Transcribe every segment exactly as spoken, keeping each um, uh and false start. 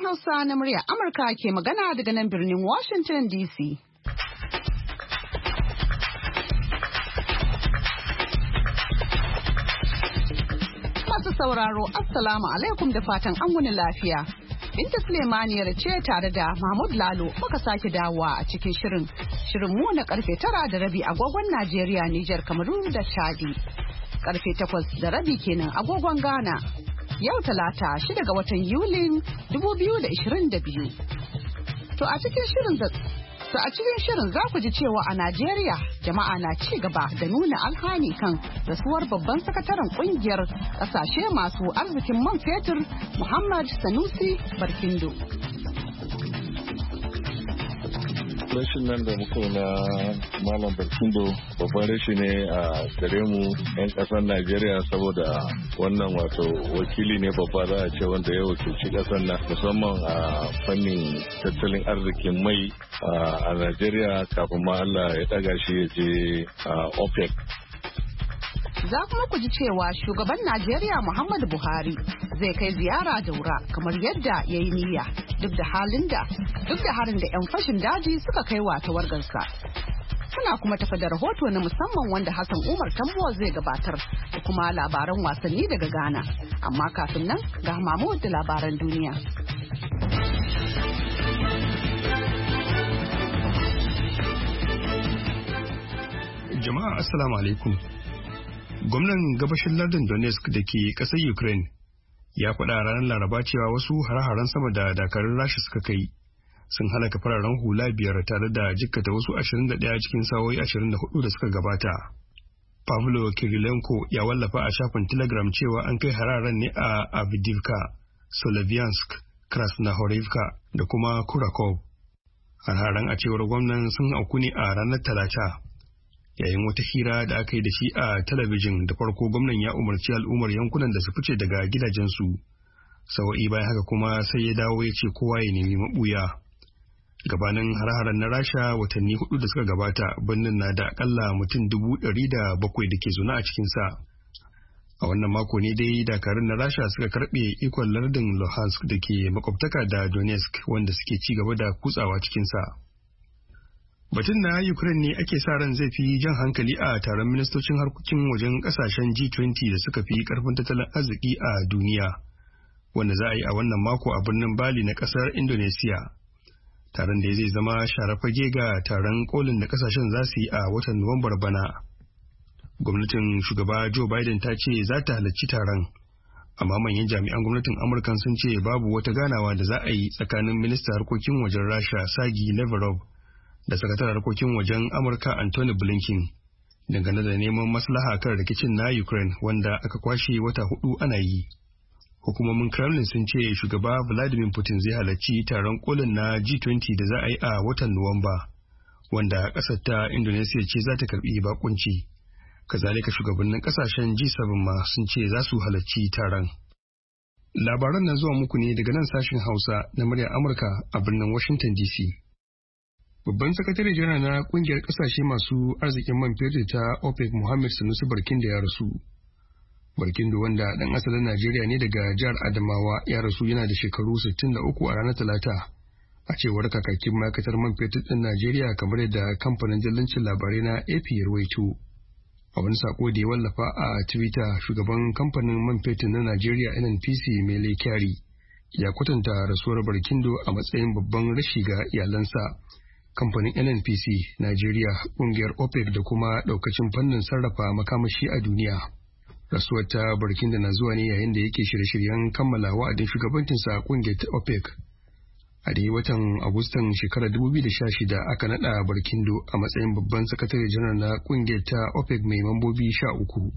Hausa na murya Amurka ke magana daga nan birnin Washington D C. Masu sauraro, Assalamu alaikum da fatan an wuni lafiya. Binta Sulemaniyar ce tare da Mahmud Lalo muka sake dawowa a cikin shirin. Shirin mu na karfe tara da rabi agogon Najeriya, Nijar, Kamaru da Chadi. Karfe takwas da rabi kenan agogon Ghana. Yau Talata shida ga watan Yulin dubu biyu da ishirin da biyu. To a cikin shirin da To a cikin shirin za ku ji cewa a Najeriya jama'a na ci gaba da nuna alhani kan rasuwar babban sakataren kungiyar kasashe masu arzikin man fetur Muhammad Sanusi Barkindo. Rashin nan da muka na Malam Barkindo babban rashi ne a gare mu 'yan ƙasar Najeriya, saboda wannan wato wakili ne babba za a ce wanda ya wakilci ƙasar nan musamman a fannin tattalin arzikin mai a Najeriya kafin ma Allah ya ɗaga shi ya je OPEC. Za kuma ku ji cewa shugaban Najeriya Muhammadu Buhari zai kai ziyara Daura kamar yadda ya yi niyya duk da halin da duk da harin da 'yan fashin daji suka kai wa tawargarsa. Suna kuma tafi da rahoto na musamman wanda Hassan Umar Tambuwa zai gabatar da kuma labaran wasanni daga Ghana. Amma kafin nan ga Mahmud da labaran duniya. Jama'a Assalamu alaikum. Gwamnan gabashin lardin Donetsk da ke ƙasar Ukraine ya faɗa a ranar Laraba cewa wasu hare-haren sama da dakarun Rasha suka kai sun halaka fararen hula biyar tare da jikkata wasu ashirin da ɗaya cikin sa'o'i ashirin da hudu da suka gabata. Pavlo Kirilenko ya wallafa a shafin Telegram cewa an kai hararen ne a Avdiivka, Soloviansk, Krasnohorivka da kuma Kurakov. Hararen a cewar gwamnan sun auku ne a ranar Talata. Yayin wata hira da aka yi da shi a talabijin, da farko gwamnan ya umarci al'ummar yankunan da su fice daga gidajensu. Sawa'i bayan haka kuma sai ya dawo ya ce kowa ya nemi mabuya. Gabanin har-haren na Rasha watanni hudu da suka gabata, birnin na da akalla mutum dubu ɗari da bakwai da ke zaune a cikinsa. A wannan mako ne dai dakarun na Rasha suka karɓe ikon lardin Luhansk da ke makwabtaka da Donetsk, wanda suke ci gaba da kutsawa cikinsa. Batun na Ukraine ne ake sa ran zai fi jan hankali a taron ministocin harkokin wajen kasashen G twenty da suka fi karfin tattalin arziki a duniya, wanda za a yi a wannan mako a birnin Bali na kasar Indonesia. Taron da zai zama share fage ga taron kolin da kasashen za su yi a watan Nuwambar bana. Gwamnatin shugaba Joe Biden ta ce za ta halarci taron, amma manyan jami'an gwamnatin Amurka sun ce babu wata ganawa da za a yi tsakanin ministan harkokin wajen Rasha Sergei Lavrov da sakataren harkokin wajen Amurka Anthony Blinken dangane da neman maslaha kan rikicin na Ukraine wanda aka kwashe wata hudu ana yi. Hukumomin Kremlin sun ce shugaba Vladimir Putin zai halarci taron kolin na G twenty da za a yi a watan Nuwamba, wanda ƙasar ta Indonesia ce za ta karbi bakunci. Kazalika shugabannin ƙasashen G seven ma sun ce za su halarci taron. Labaran na zuwa muku ne daga nan sashen Hausa na muryar Amurka a birnin Washington D C. Babban sakatare janar na kungiyar kasashe masu arzikin man fetur ta OPEC Muhammad Sanusi Barkindo ya rasu. Barkindo, wanda dan asalin Najeriya ne daga jihar Adamawa, ya rasu yana da shekaru sittin da uku a ranar Talata, a cewar kakakin ma'aikatar man fetur din Najeriya, kamar yadda kamfanin dillancin labarai na A P ya rawaito. A wani sako da ya wallafa a Twitter, shugaban kamfanin man fetur na Najeriya N N P C Mele Kyari ya kwatanta rasuwar Barkindo a matsayin babban rashi ga iyalansa. Kamfanin N N P C, Najeriya, kungiyar OPEC da kuma daukacin fannin sarrafa makamashi a duniya. Rasuwar ta Barkindo na zuwa ne yayin da yake shirye-shiryen kammala wa'adin shugabancinsa a kungiyar ta OPEC. A dai watan Agustan shekarar dubu biyu da sha shida aka nada Barkindo a matsayin babban sakatare janar na kungiyar ta OPEC mai mambobi sha uku.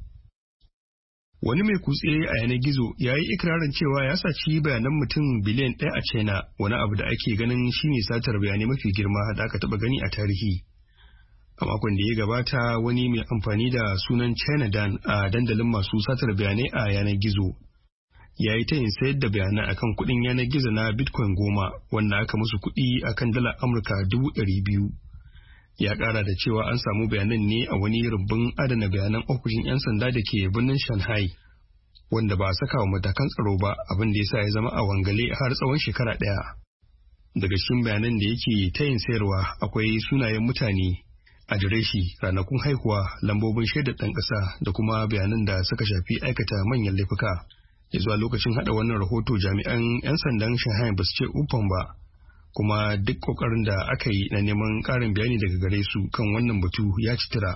Wani mai kutse a yanar gizo ya yi ikirarin cewa ya saci bayanan mutum biliyan ɗaya a China, wani abu da ake ganin shine satar bayanai mafi girma da aka taɓa gani a tarihi. A makon da ya gabata, wani mai amfani da sunan China Dan a dandalin masu satar bayanai a yanar gizo ya yi tayin sayar da bayanan akan kuɗin yanar gizo na Bitcoin goma, wanda aka musu kuɗi akan dalar Amurka dubu ɗari biyu. Ya ƙara da cewa an samu bayanan ne a wani rumbun adana bayanan ofishin 'yan sanda da ke birnin Shanghai. wanda ba a saka wa matakan tsaro ba, abin da ya sa ya zama a wangale har tsawon shekara ɗaya. Daga cikin bayanan da yake ta yin sayarwa akwai sunayen mutane, adireshi, ranakun haihuwa, lambobin shaidar ɗan ƙasa da kuma bayanan da suka shafi aikata manyan laifuka. Ya zuwa lokacin haɗa wannan rahoto jami'an 'yan sandan Shanghai ba su ce uffan ba, kuma duk ƙoƙarin da aka yi na neman ƙarin bayani daga gare su kan wannan batu ya ci tura.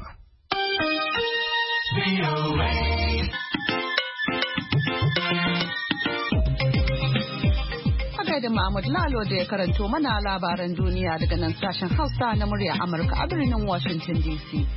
da Mahmud Lalo da ya karanto mana labaran duniya daga nan sashen Hausa na murya Amurka a birnin Washington D C.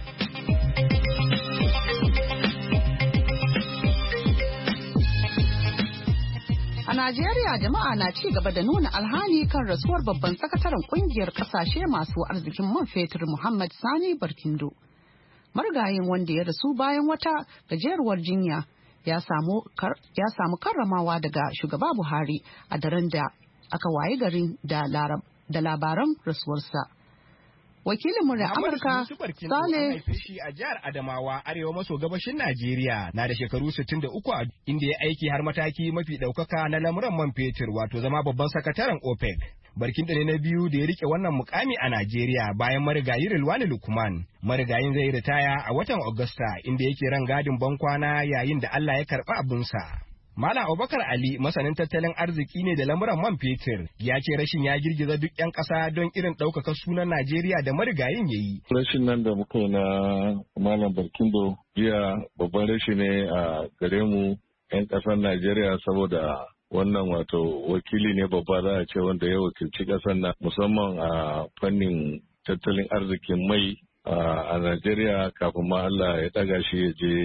A Najeriya jama'a na ci gaba da nuna alhani kan rasuwar babban sakataren kungiyar kasashe masu arzikin man fetur Muhammad Sani Barkindo. Marigayin wanda ya rasu bayan wata gajeruwar jinya ya samu karramawa daga shugaba Buhari a daren da aka waye garin da labaran rasuwarsa. Wakilin murya Amurka Sale shi a jihar Adamawa arewa maso gabashin Najeriya na da shekaru sittin da uku inda ya aiki har mataki mafi ɗaukaka na lamuran man fetur wato zama babban sakataren OPEC. Barkindo ne na biyu da ya rike wannan mukami a Najeriya bayan marigayi Rilwani Lukman. Marigayin zai ritaya a watan Agusta inda yake ran gadin bankwana yayin da Allah ya karɓi abinsa. Malam Abubakar Ali masanin tattalin arziki ne da lamuran man fetur ya ce rashin ya girgiza duk 'yan ƙasa don irin ɗaukaka sunan Najeriya da marigayin ya yi. Rashin nan da muka yi na Malam Barkindo jiya babban rashi ne a gare mu 'yan ƙasar Najeriya saboda wannan wato wakili ne babba za a ce wanda ya wakilci ƙasar nan musamman a fannin tattalin arzikin mai a Najeriya kafin ma Allah ya ɗaga shi ya je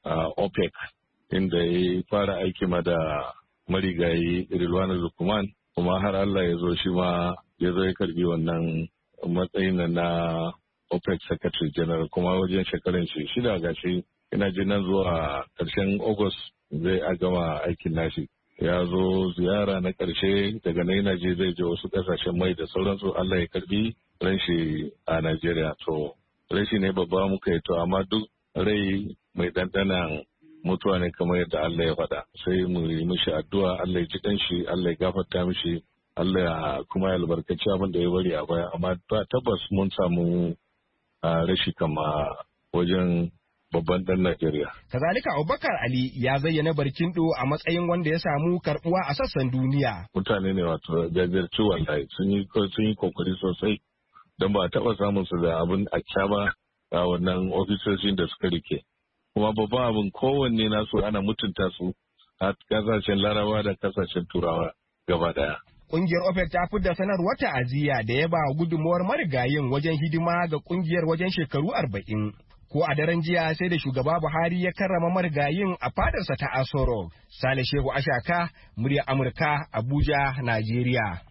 OPEC. Inda ya fara aiki ma da marigayi Rilwani Lukman kuma har Allah ya zo shi ma ya zo ya karbi wannan matsayin na OPEC Secretary General kuma wajen shekarun shi shida gashi ina jin nan zuwa ƙarshen August zai a gama aikin nashi. Ya zo ziyara na ƙarshe daga nan yana je zai je wasu ƙasashen mai da sauransu Allah ya karbi ran shi a Najeriya. To rashi ne babba muka yi to amma duk rai mai ɗanɗanan mutuwa ne kamar yadda Allah ya faɗa sai mu yi mishi addu'a Allah ya ji shi Allah ya gafarta mishi Allah ya kuma ya albarkaci abin da ya bari a baya amma tabbas mun samu rashi kama wajen babban dan Najeriya. Kazalika Abubakar Ali ya zayyana Barkindo a matsayin wanda ya samu karbuwa a sassan duniya. Mutane ne wato jajirci wallahi sun yi sun yi kokari sosai don ba a taɓa samun su da abin a kyama a wannan ofisoshin da suka rike. Kuma babban abin kowanne nasu ana mutunta su a kasashen Larabawa da kasashen Turawa gaba daya. Kungiyar OPEC ta fidda sanarwar ta'aziyya da ya ba gudunmuwar marigayin wajen hidima ga kungiyar wajen shekaru arba'in. Ko a daren jiya sai da shugaba Buhari ya karrama marigayin a fadarsa ta Aso Rock. Sale Shehu Ashaka, murya Amurka, Abuja, Najeriya.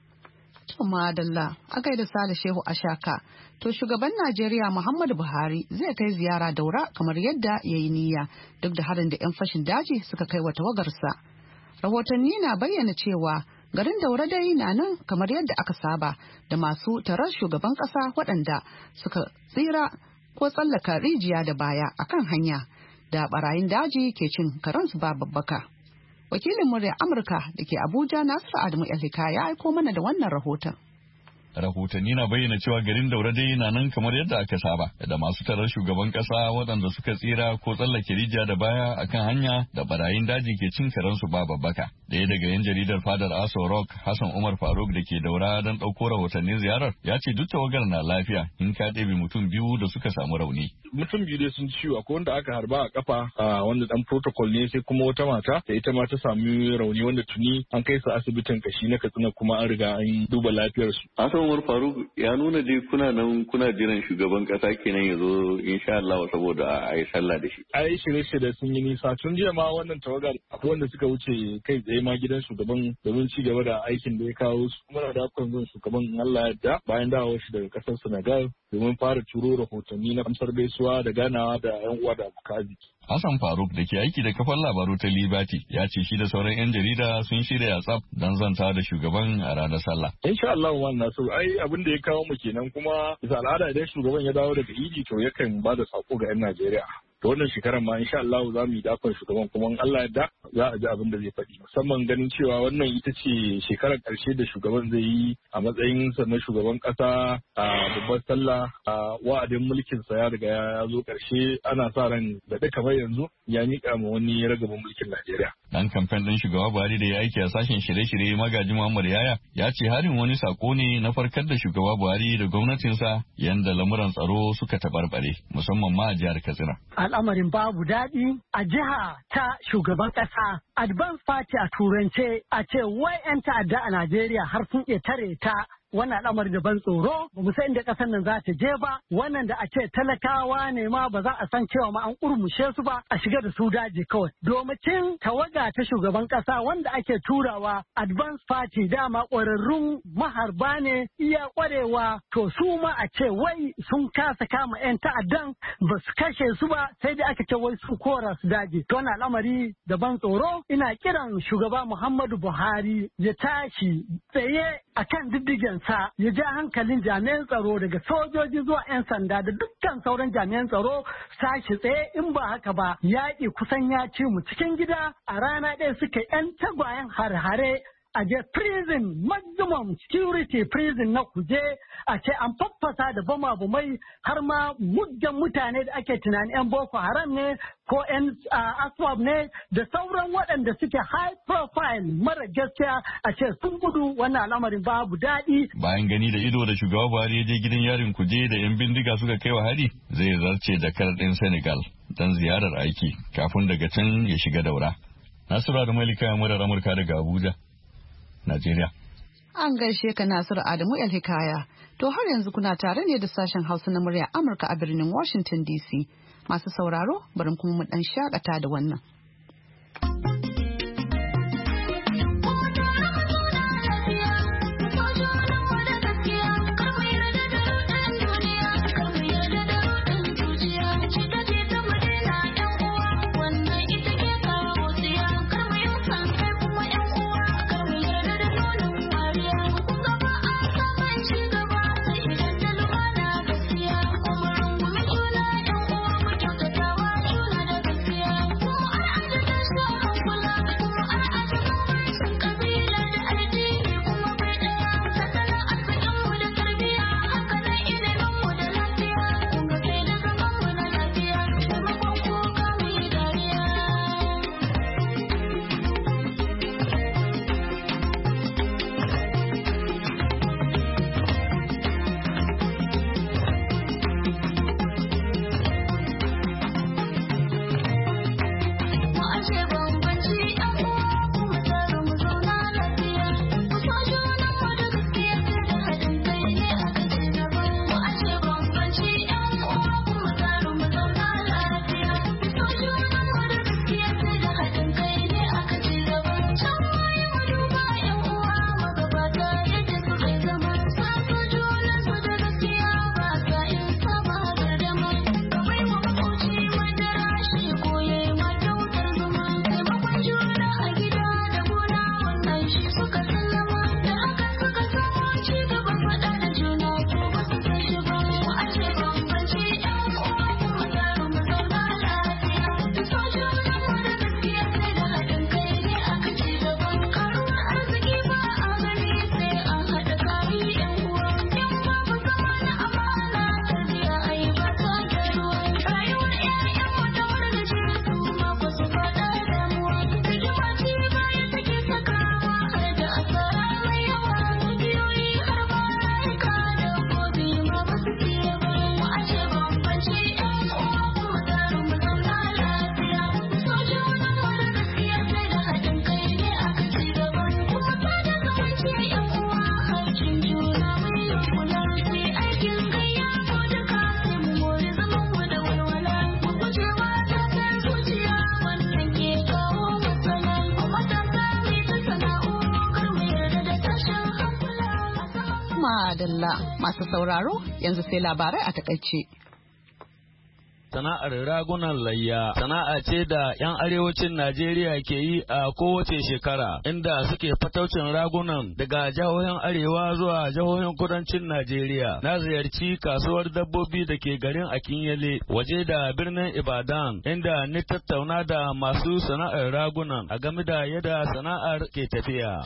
Madalla, a gaida Sale Shehu Ashaka. To shugaban Najeriya Muhammadu Buhari zai kai ziyara Daura kamar yadda ya yi niyya duk da harin da 'yan fashin daji suka kai wa tawagarsa. Rahotanni na bayyana cewa garin Daura dai na nan kamar yadda aka saba da masu tarar shugaban ƙasa waɗanda suka tsira ko tsallaka rijiya da baya akan hanya da barayin daji ke cin karansu ba babbaka. Wakilin murya Amurka da ke Abuja Nasiru Adamu Elhika ya aiko mana da wannan rahoton. Rahotanni na bayyana cewa garin Daura dai na nan kamar yadda aka saba da masu tarar shugaban kasa waɗanda suka tsira ko tsallake rijiya da baya akan hanya da barayin daji ke cin karansu ba babbaka. Daya daga yan jaridar fadar Aso Rock Hassan Umar Faruk da ke Daura don ɗauko rahotannin ziyarar ya ce duk tawagar na lafiya in ka ɗebe mutum biyu da suka samu rauni. Mutum biyu dai sun ciwo akwai wanda aka harba a kafa wanda dan protocol ne sai kuma wata mata da ita ma ta sami rauni wanda tuni an kai su asibitin kashi na Katsina kuma an riga an duba lafiyarsu. Umar Faruk ya nuna dai kuna nan kuna jiran shugaban kasa kenan ya zo insha Allah saboda a yi sallah da shi. A yi shirye-shirye sun yi nisa tun jiya ma wannan tawagar akwai wanda suka wuce kai tsaye ma gidan shugaban domin ci gaba da aikin da ya kawo su. Muna da akwai zon shugaban Allah yadda bayan dawo shi daga kasar Senegal domin fara turo rahotanni na amsar gaisuwa da ganawa da 'yan uwa da abokan Hassan Faruk da ke aiki da kafar labaru ta Liberty ya ce shi da sauran 'yan jarida sun shirya tsaf don zanta da shugaban a ranar sallah. Insha Allah wannan so ai abin da ya kawo mu kenan kuma bisa al'ada idan shugaban ya dawo daga idi to yakan ba da sako ga 'yan Najeriya. to wannan shekarar ma insha Allah za mu yi dakon shugaban kuma in Allah ya za a ji abin da zai faɗi musamman ganin cewa wannan ita ce shekarar ƙarshe da shugaban zai yi a matsayin sa na shugaban ƙasa a babbar sallah a wa'adin mulkin sa ya riga ya zo ƙarshe ana sa ran da duka kamar yanzu ya miƙa ma wani ragaban mulkin Najeriya. Dan kamfen ɗin shugaba Buhari da ya aiki a sashen shirye-shirye Magaji Muhammad Yaya ya ce harin wani sako ne na farkar da shugaba Buhari da gwamnatinsa yanda lamuran tsaro suka tabarbare musamman ma a jihar Katsina. Al'amarin babu daɗi a jiha ta shugaban ƙasa. Advance Party a turance a ce wai 'yan ta'adda a Najeriya har sun iya tare ta wannan al'amari da ban tsoro ba mu san inda ƙasar nan za ta je ba wannan da a ce talakawa ne ma ba za a san cewa ma an kurmushe su ba a shiga da su daji kawai domin tawaga ta shugaban ƙasa wanda ake turawa Advance Party dama ƙwararrun maharba ne iya ƙwarewa to su ma a ce wai sun kasa kama 'yan ta'addan ba su kashe su ba sai dai aka ce wai su kora su daji to wannan al'amari da ban tsoro ina kiran shugaba Muhammadu Buhari ya tashi tsaye akan diddigen sa ya ja hankalin jami'an tsaro daga sojoji zuwa 'yan sanda da dukkan sauran jami'an tsaro sashi tsaye in ba haka ba yaƙi kusan ya ci mu cikin gida a rana ɗaya suka 'yan tagwayen hare-hare a je prison maximum security prison na kuje a ce an faffasa da bama bumai har ma muggan mutane da ake tunanin 'yan boko haram ne ko 'yan aswab ne da sauran waɗanda suke high profile mara gaskiya a ce sun gudu wannan al'amarin babu daɗi. Bayan gani da ido da shugaba Buhari ya je gidan yarin kuje da 'yan bindiga suka kai wa hari zai zarce da ɗin Senegal don ziyarar aiki kafin daga can ya shiga daura. Nasiru da Malika murar Amurka daga Abuja. Najeriya. An gaishe ka Nasiru Adamu El Hikaya. To har yanzu kuna tare ne da sashen Hausa na murya Amurka a birnin Washington D C. Masu sauraro, bari kuma mu dan shakata da wannan. Madalla masu sauraro yanzu sai labarai a takaice. Sana'ar ragunan layya sana'a ce da 'yan arewacin Najeriya ke yi a kowace shekara, inda suke fataucin ragunan daga jihohin arewa zuwa jihohin kudancin Najeriya. Na ziyarci kasuwar dabbobi da ke garin Akinyele waje da birnin Ibadan, inda ni tattauna da masu sana'ar ragunan a game da yadda sana'ar ke tafiya.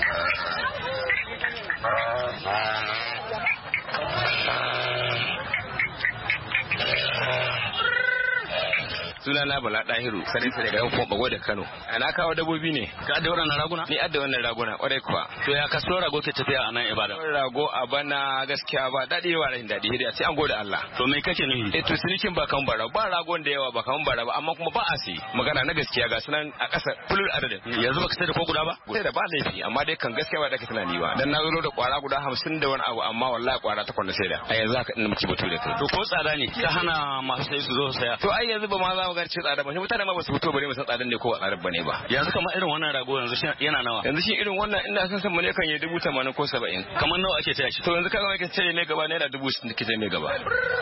Suna na Bala Dahiru, sanin sai daga kuma bago da Kano. Ana kawo dabbobi ne. Ka da wannan raguna? Ni adda wannan raguna, kwarai kuwa. To ya kaso rago ke tafiya a nan Ibadan? Rago a bana gaskiya ba dadi wa rai dadi hidi sai an gode Allah. To me kake nufi? Eh to sinikin ba kan bara, ba ragon da yawa ba kan bara ba, amma kuma ba a sai. Magana na gaskiya ga sunan a ƙasa fulul adadin. Yanzu baka sai da ko guda ba? Sai da ba laifi, amma dai kan gaskiya ba da kake tunani ba. Dan na zo da kwara guda hamsin da wani abu, amma wallahi kwara ta kwanda sai da. A yanzu haka ina miki batu da kai. To ko tsada ne? Ka hana masu sai su zo saya. To ai yanzu ba ma za mu ga ce tsada ba. Mutane ma ba su fito bare mu san tsadan ne ko tsadar bane ba. Yanzu kamar irin wannan rago yanzu yana nawa? Yanzu shi irin wannan ina san san mu ne kan yi dubu tamanin ko saba'in. Kamar nawa ake taya shi? To yanzu kaga ake taya mai gaba naira dubu sittin ke taya mai gaba.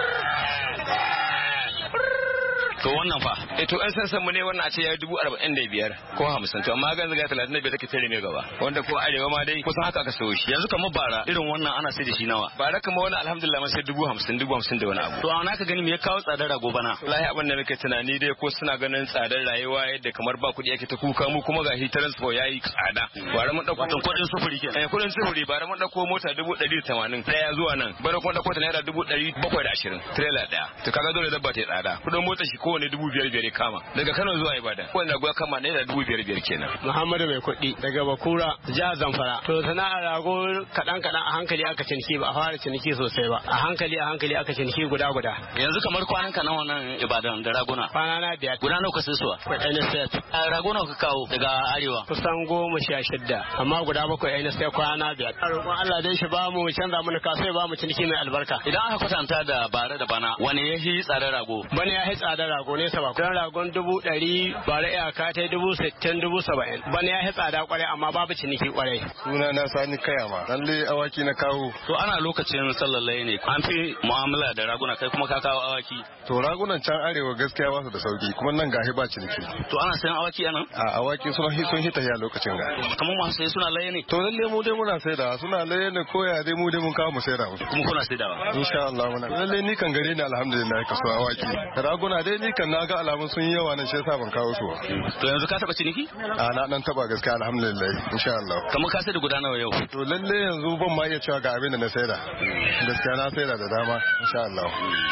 To wannan fa? Eh to an san san mu ne wannan a ce ya dubu arba'in da biyar ko hamsin, to amma ganzu ga talatin da biyar take tare mai gaba, wanda ko arewa ma dai kusan haka aka sayo shi. Yanzu kamar bara irin wannan ana sai da shi nawa? Bara kamar wannan alhamdulillah mun sai dubu hamsin dubu hamsin da wani abu. To ana ka gani me ya kawo tsadar rago bana? Wallahi abin da muke tunani dai ko suna ganin tsadar rayuwa yadda kamar ba kuɗi ake ta kuka, mu kuma ga shi transport yayi tsada. Bara mun dauko kuɗin sufuri kenan. Eh kuɗin sufuri bara mun dauko mota dubu ɗari da tamanin daya zuwa nan. Bara kun dauko ta naira dubu ɗari bakwai da ashirin trailer daya. To kaga dole dabba ta tsada. Kuɗin mota shi kowane dubu biyar biyar kama daga Kano zuwa Ibadan, wanda rago kama naira dubu biyar biyar kenan. Muhammadu mai kuɗi daga Bakura jihar Zamfara. To sana'ar rago kaɗan kaɗan a hankali aka ciniki ba a fara ciniki sosai ba, a hankali a hankali aka ciniki guda guda. Yanzu kamar kwanan ka nawa nan Ibadan da raguna? Kwana na biyar. Guda nawa ka sai suwa? N S F. Rago nawa ka kawo daga arewa? Kusan goma sha shidda, amma guda bakwai N S F kwana biyar. Roƙon Allah dai shi ba mu canza mana kasuwa ba mu ciniki mai albarka. Idan aka kwatanta da bare da bana, wani ya yi tsadar rago? Bana ya yi tsadar rago ne sa ba. Dan ragon dubu ɗari bare iyaka ta dubu sittin dubu saba'in. Bana ya yi tsada kwarai amma babu ciniki kwarai. Suna na Sani Kayama. Lalle awaki na kawo. To ana lokacin sallallaye ne. An fi mu'amala da raguna, kai kuma ka kawo awaki. To ragunan can arewa gaskiya ba su da sauki, kuma nan gahi ba ciniki. To ana sayan awaki anan? A awaki suna sun hita ya lokacin ga. Kamar masu sai suna laye ne? To lalle mu dai muna saida, suna laye ne koya dai mu dai mun kawo mu saida musu. Kuma kuna saidawa? Insha Allah muna. Lalle ni kan gare ni alhamdulillah kaso awaki. Raguna dai ni kan naga alamun sun yi yawa nan shi yasa ban kawo su. To yanzu ka taba ciniki? A na dan taba gaskiya alhamdulillah insha Allah. Kamar ka sai da guda nawa yau? To lalle yanzu ban ma iya cewa ga abin da na saida. Gaskiya na saida da dama insha Allah.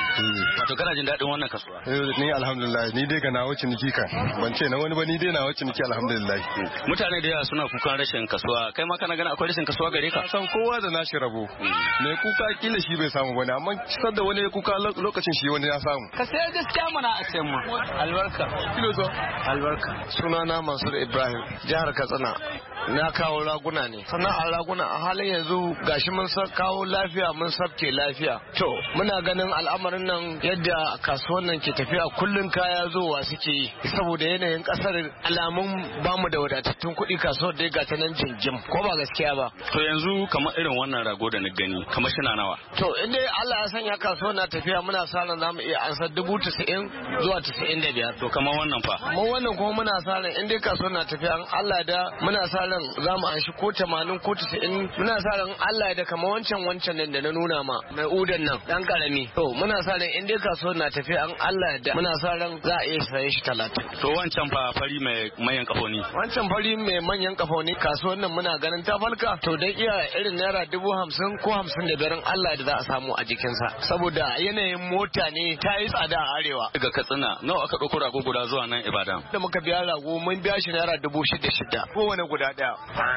Wato kana jin daɗin wannan kasuwa? Eh ni alhamdulillah ni dai ga nawa ciniki kan. Ban ce na wani ba ni dai nawa ciniki alhamdulillah. Mutane da yawa suna kukan rashin kasuwa, kai ma kana gana akwai rashin kasuwa gare ka? San kowa da nashi rabo. Mai kuka kila shi bai samu bane, amma kisar da wani ya kuka lokacin shi wani ya samu. Ka sai gaskiya mana a ce mu. Albarka. Kilo zo. Albarka. Sunana Mansur Ibrahim, jihar Katsina. Na kawo raguna ne. Sana'ar raguna a halin yanzu gashi mun kawo lafiya mun sabke lafiya. To muna ganin al'amarin nan yadda kasuwan nan ke tafiya kullun kaya zowa suke yi. Saboda yanayin kasar alamun bamu da wadatattun kuɗi kasuwar dai ga ta nan jinjim. Ko ba gaskiya ba. To yanzu kamar irin wannan rago da na gani kamar shi na nawa. To in dai Allah ya sanya kasuwar na tafiya muna sa ran zamu iya ansar dubu tasa'in zuwa tasa'in da biyar. To kamar wannan fa. Mu wannan kuma muna sa ran in dai kasuwar na tafiya Allah da muna sa ran za mu anshi ko tamanin ko tasa'in. Muna sa ran Allah da kamar wancan wancan nan da na nuna ma mai udan nan dan karami. To muna sa ran in dai kasuwar na tafiya an Allah da muna sa ran za a iya saye shi talatin. To wancan fa fari mai manyan kafoni. Wancan fari mai manyan kafoni kasuwar nan muna ganin ta falka. To dan iya irin naira dubu hamsin ko hamsin da biyar Allah da za a samu a jikinsa. Saboda yanayin mota ne ta yi tsada a arewa. Daga Katsina nawa aka ɗauko rago guda zuwa nan Ibadan? Da muka biya rago mun biya shi naira dubu shida shida kowane guda ɗaya.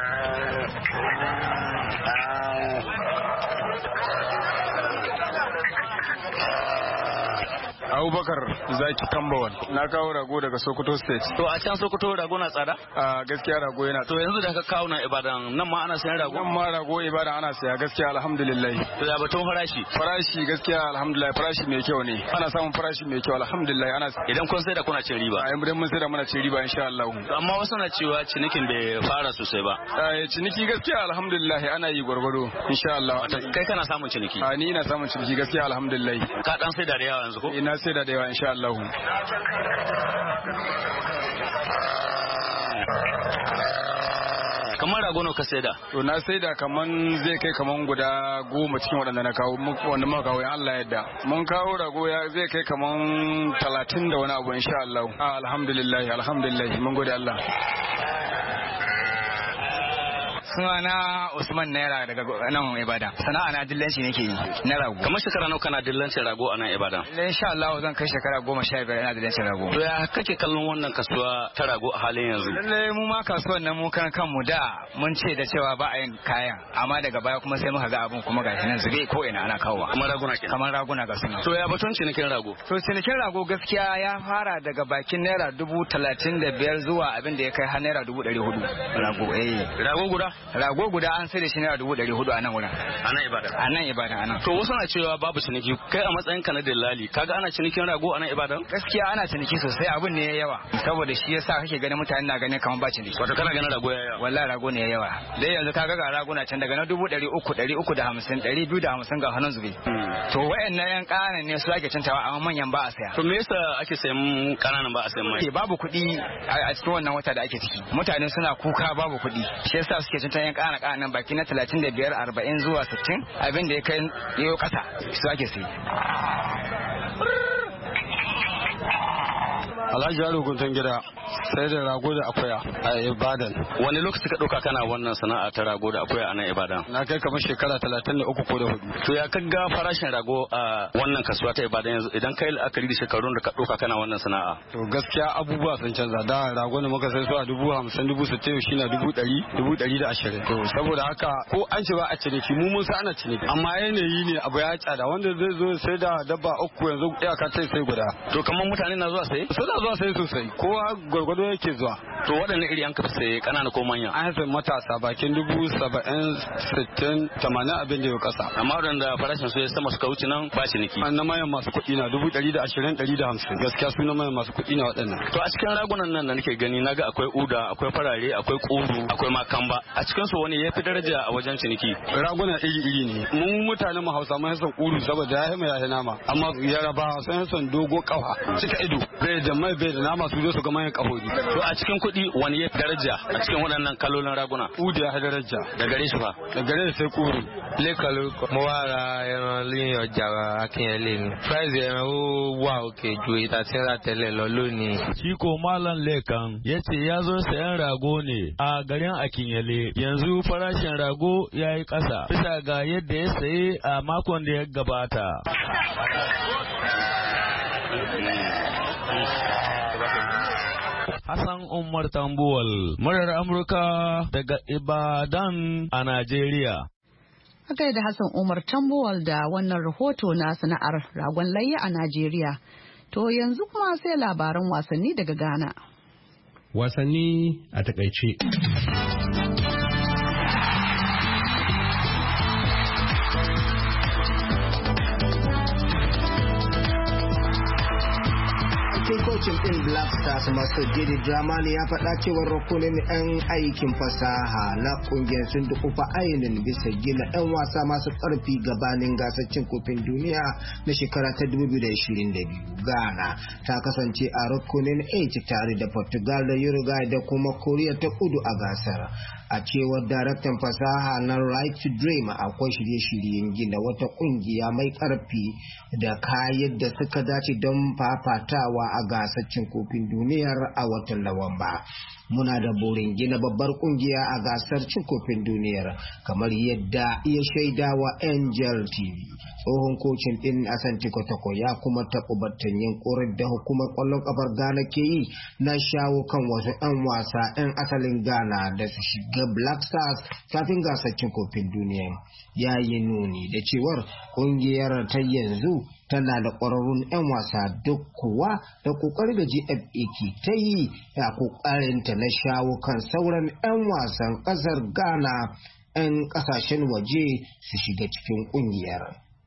Abubakar Zaki Tambawan. Na kawo rago daga Sokoto State. To a can Sokoto rago na tsada? A gaskiya rago yana. To yanzu da ka kawo na Ibadan nan ma ana sayan rago? Nan ma rago Ibadan ana saya gaskiya alhamdulillah. To ya batun farashi? Farashi gaskiya alhamdulillah farashi mai kyau ne. Ana samun farashi mai kyau alhamdulillah ana. Idan kun sai da kuna cin riba? A idan mun sai da muna cin riba insha Allah. To amma wasu na cewa cinikin bai fara sosai ba. Eh ciniki gaskiya alhamdulillah ana yi gwargwado insha Allah. Kai kana samun ciniki? A ni ina samun ciniki gaskiya alhamdulillah. Ka dan sai da yawa yanzu ko? Ina sai saida da yawa insha Allah. Kamar rago nawa ka saida? To na saida kaman zai kai kaman guda goma cikin waɗanda na kawo wanda muka kawo in Allah yadda. Mun kawo rago ya zai kai kaman talatin da wani abu insha Allah. Ah, alhamdulillah alhamdulillah mun gode Allah. Sunana Usman Naira daga nan Ibadan. Sana'a na dillanci nake yi na rago. Kamar shekara nawa kana dillancin rago a nan Ibadan? Insha Allah zan kai shekara goma sha biyar ina dillancin rago. To ya kake kallon wannan kasuwa ta rago a halin yanzu? Lallai mu ma kasuwan nan mu kan kanmu da mun ce da cewa ba a yin kayan amma daga baya kuma sai muka ga abun kuma gashi nan zube ko ina ana kawowa. Kamar raguna kenan. Kamar raguna ga suna. To ya batun cinikin rago? To cinikin rago gaskiya ya fara daga bakin naira dubu talatin da biyar zuwa abin da ya kai har naira dubu ɗari hudu. Rago eh. Rago guda? Rago guda an sai da shi naira dubu ɗari hudu a nan wurin. A nan Ibadan? A nan Ibadan a nan. To wasu na cewa babu ciniki kai a matsayin ka na dillali kaga ana cinikin rago a nan Ibadan? Gaskiya ana ciniki sosai abin ne ya yawa saboda shi yasa kake ganin mutane na ganin kamar ba ciniki. Wato kana ganin rago ya yawa? Wallahi rago ne ya yawa. Dai yanzu kaga ga raguna can daga na dubu ɗari uku ɗari uku da hamsin ɗari biyu da hamsin ga hannun zube. To wayannan yan ƙananan ne su ake cantawa amma manyan ba a saya. To me yasa ake sayan ƙananan ba a sayan mai? Babu kuɗi a cikin wannan wata da ake ciki. Mutane suna kuka babu kuɗi. Shi yasa suke cantan yan ƙananan ƙananan baki na talatin da biyar arba'in zuwa sittin abin da ya kai yau ƙasa su ake sai. Alhaji Yaro Guntun gida sai da rago da akuya a Ibadan. Wani lokaci ka ɗauka kana wannan sana'a ta rago da akuya a nan Ibadan? Na kai kamar shekara talatin da uku ko da hudu. To ya kaga farashin rago a wannan kasuwa ta Ibadan yanzu idan kai la'akari da shekarun da ka ɗauka kana wannan sana'a? To gaskiya abubuwa sun canza da rago da muka sai su a dubu hamsin dubu sittin shi na dubu ɗari dubu ɗari da ashirin. To saboda haka ko an ce ba a ciniki mu mun sa ana ciniki amma yanayi ne abu ya tsada wanda zai zo sai da dabba uku yanzu iyaka ta sai guda. To kamar mutane na zuwa sai? Suna zuwa sai sosai kowa gwargwado yake zuwa. To waɗanne iri an kafa sai ƙanana ko manya? An haifa matasa bakin dubu saba'in sittin tamanin abin da ya kasa. Amma waɗanda farashin su ya sama suka wuce nan ba ciniki. An na mayan masu kuɗi na dubu ɗari da ashirin ɗari da hamsin gaskiya su na mayan masu kuɗi na waɗannan. To a cikin ragunan nan da nake gani naga akwai uda akwai farare akwai ƙuru akwai makamba a cikin su wani ya fi daraja a wajen ciniki? Raguna iri iri ne mu mutanen mu Hausa mun son ƙuru saboda ya hima ya nama amma Yaraba sun son dogo kafa cika ido bai da mai bai da nama su zo su ga mayan kahoji. To a cikin kuɗi wani ya daraja a cikin waɗannan kalolin raguna? Uda ya daraja. Da gare shi fa? Da gare sai ƙuru. Lẹ́kọ̀ọ́ mo wá ra ẹran ní ọjà Akínyẹlé ni. Price ẹran ó wà òkè ju ìta tí ń rà tẹ́lẹ̀ lọ lónìí. Shi ko Malam Lekan ya ce ya zo sayan rago ne a garin Akinyele. Yanzu farashin rago ya yi ƙasa bisa ga yadda ya saye a makon da ya gabata. Hassan Umar Tambuwal, murar Amurka daga Ibadan a Najeriya. Haka da Hassan Umar Tambuwal da wannan rahoto na sana'ar ragon layya a Najeriya. To yanzu kuma sai labaran wasanni daga Ghana. Wasanni a takaice. Kocin ɗin Black Stars Master Jiri Dramani ya faɗa cewar rukunin 'yan aikin fasaha na ƙungiyar sun dukufa ainihin bisa gina 'yan wasa masu ƙarfi gabanin gasar cin kofin duniya na shekara ta dubu biyu da ashirin da biyu. Ghana ta kasance a rukunin H tare da Portugal da Uruguay da kuma Koriya ta Kudu a gasar. A cewar daraktan fasaha na Right to Dream akwai shirye-shiryen gina wata ƙungiya mai ƙarfi da kayan da suka dace don fafatawa a gasar cin kofin duniyar a watan Nuwamba. Muna da burin gina babbar kungiya a gasar cin kofin duniyar kamar yadda ya shaida wa Angel T V. Tsohon kocin din Asante Kotoko ya kuma taɓa batun yunkurin da hukumar ƙwallon ƙafar Ghana ke yi na shawo kan wasu 'yan wasa 'yan asalin Ghana da su shiga Black Stars kafin gasar cin kofin duniya. Ya yi nuni da cewar kungiyar ta yanzu tana da ƙwararrun 'yan wasa duk kuwa da ƙoƙari da G F A ke ta yi a ƙoƙarinta na shawo kan sauran 'yan wasan ƙasar Ghana 'yan ƙasashen waje su shiga cikin ƙungiyar.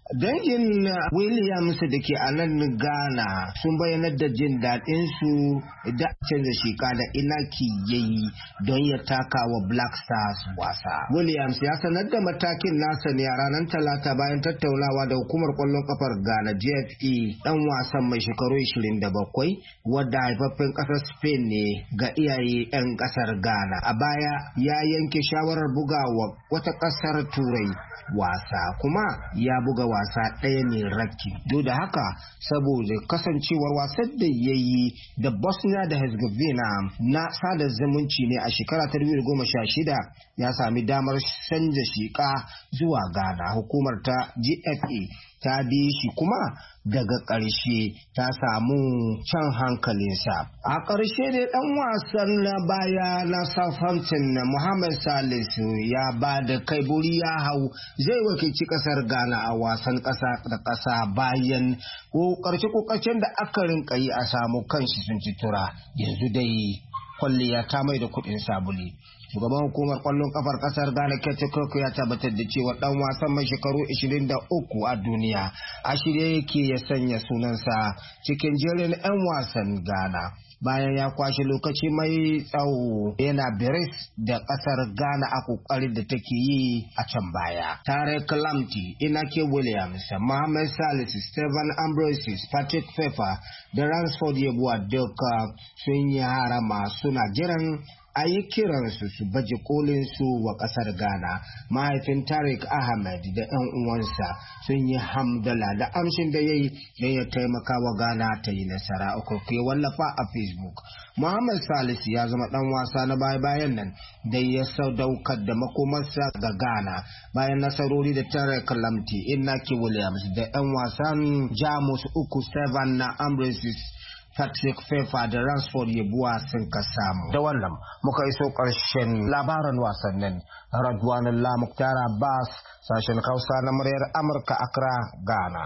Dangin Williams da ke a nan Ghana sun bayyanar da jin daɗin su da canza sheka da Inaki ya yi don ya taka wa Black Stars wasa. Williams ya sanar da matakin nasa ne a ranar Talata bayan tattaunawa da hukumar kwallon kafar Ghana G F A. Ɗan wasan mai shekaru ishirin da bakwai wadda haifaffen ƙasar Spain ne ga iyaye 'yan ƙasar Ghana. A baya ya yanke shawarar bugawa wata ƙasar Turai wasa kuma ya buga wasa ɗaya ne rakki. Duk da haka saboda kasancewar wasan da ya yi da Bosnia da Herzegovina na sada zumunci ne a shekara ta dubu goma sha shida ya sami damar canza shiƙa zuwa Ghana. Hukumar ta G F A ta bi shi kuma daga ƙarshe ta samu can hankalinsa. A ƙarshe dai ɗan wasan na baya na Southampton Mohamed Salisu ya ba da kai buri ya hau zai wakilci ƙasar Ghana a wasan ƙasa da ƙasa bayan ƙoƙarce-ƙoƙarcen da aka rinka yi a samu kanshi sun ci tura. Yanzu dai kwalliya ta mai da kuɗin sabuli. Shugaban hukumar kwallon kafar kasar Ghana Kete Koko ya tabbatar da cewa dan wasan mai shekaru ishirin da uku a duniya a shirye yake ya sanya sunansa cikin jerin 'yan wasan Ghana. Bayan ya kwashe lokaci mai tsawo yana biris da kasar Ghana a kokarin da take yi a can baya. Tarek Lamptey, Inaki Williams, Mohamed Salisu, Stephen Ambrosius, Patrick Pfeffer da Ransford Yeboah duka sun yi harama suna jiran a yi kiransu su baje kolin su wa kasar Ghana. Mahaifin Tariq Ahmed da 'yan uwansa sun yi hamdala da amshin da ya yi don ya taimaka wa Ghana ta yi nasara. Uku ke wallafa a Facebook. Mohamed Salisu ya zama dan wasa na baya-bayan nan da ya sadaukar da makomarsa ga Ghana bayan nasarori da Tariq Lamptey, Inaki Williams da 'yan wasan Jamus uku Stephen na Ambrosius, Patrick Pfeffer da Ransford Yeboah sun ka samu. Da wannan muka iso ƙarshen labaran wasannin. Radwanan Lamuktar Abbas, sashen Hausa na muryar Amurka, Accra, Ghana.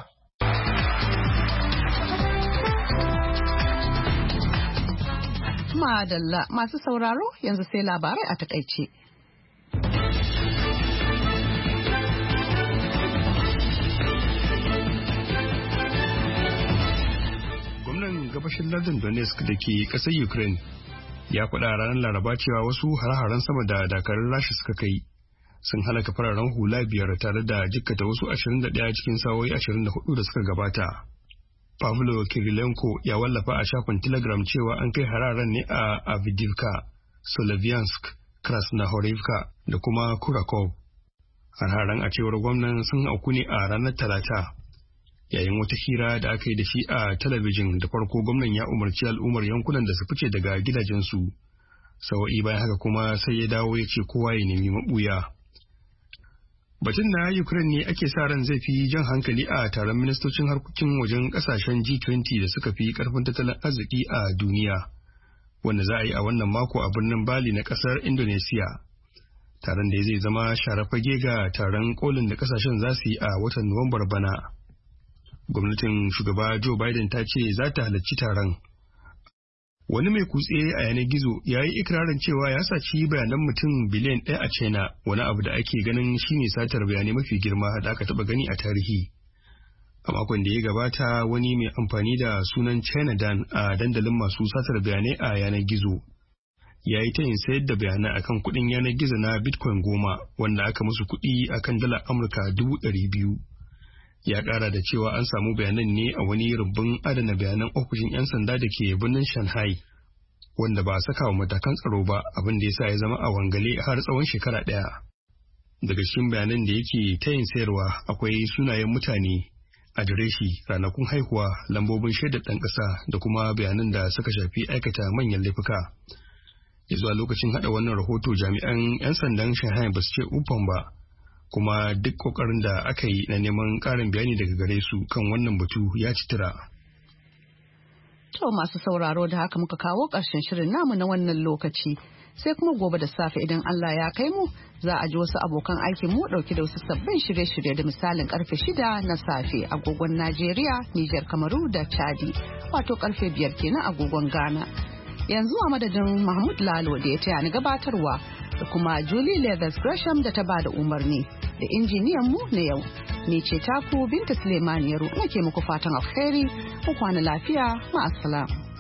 Madalla masu sauraro yanzu sai labarai a takaice. Gabashin lardin Donetsk da ke ƙasar Ukraine ya faɗa ranar Laraba cewa wasu hare-haren sama da dakarun Rasha suka kai sun halaka fararen hula biyar tare da jikkata wasu ashirin da ɗaya cikin sa'o'i ashirin da hudu da suka gabata. Pavlo Kirilenko ya wallafa a shafin Telegram cewa an kai hararen ne a Avdiivka, Soloviansk, Krasnohorivka da kuma Kurakov. Hararen a cewar gwamnan sun auku ne a ranar Talata. Yayin wata hira da aka yi da shi a talabijin da farko gwamnan ya umarci al'ummar yankunan da su fice daga gidajensu. Sawa'i bayan haka kuma sai ya dawo ya ce kowa ya nemi mabuya. Batun na Ukraine ne ake sa ran zai fi jan hankali a taron ministocin harkokin wajen kasashen G twenty da suka fi karfin tattalin arziki a duniya, wanda za a yi a wannan mako a birnin Bali na kasar Indonesia. Taron da zai zama share fage ga taron kolin da kasashen za su yi a watan Nuwambar bana. Gwamnatin shugaba Joe Biden ta ce za ta halarci taron. Wani mai kutse a yanar gizo ya yi ikirarin cewa ya saci bayanan mutum biliyan ɗaya a China, wani abu da ake ganin shine satar bayanai mafi girma da aka taɓa gani a tarihi. A makon da ya gabata wani mai amfani da sunan China Dan a dandalin masu satar bayanai a yanar gizo ya yi tayin sayar da bayanai akan kuɗin yanar gizo na Bitcoin goma wanda aka musu kuɗi akan dala Amurka dubu ɗari biyu. Ya ƙara da cewa an samu bayanan ne a wani rumbun adana bayanan ofishin 'yan sanda da ke birnin Shanghai, wanda ba a saka wa matakan tsaro ba, abin da ya sa ya zama a wangale har tsawon shekara ɗaya. Daga cikin bayanan da yake tayin sayarwa akwai sunayen mutane, adireshi, ranakun haihuwa, lambobin shaidar ɗan ƙasa da kuma bayanan da suka shafi aikata manyan laifuka. Ya zuwa lokacin haɗa wannan rahoto jami'an 'yan sandan Shanghai ba su ce ufan ba, kuma duk kokarin da aka yi na neman ƙarin bayani daga gare su kan wannan batu ya ci tura. To masu sauraro da haka muka kawo ƙarshen shirin namu na wannan lokaci. Sai kuma gobe da safe idan Allah ya kai mu za a ji wasu abokan aikin mu ɗauki da wasu sabbin shirye-shirye da misalin karfe shida na safe agogon Najeriya, Nijar, Kamaru da Chadi, wato karfe biyar kenan agogon Ghana. Yanzu a madadin Mahmud Lalo da ya taya ni gabatarwa da kuma Julie Leathers Gresham da ta bada umarni da injiniyan mu na yau. Ni ce taku Binta Suleiman Yaro nake muku fatan alheri, ku kwana lafiya, ma'assalam.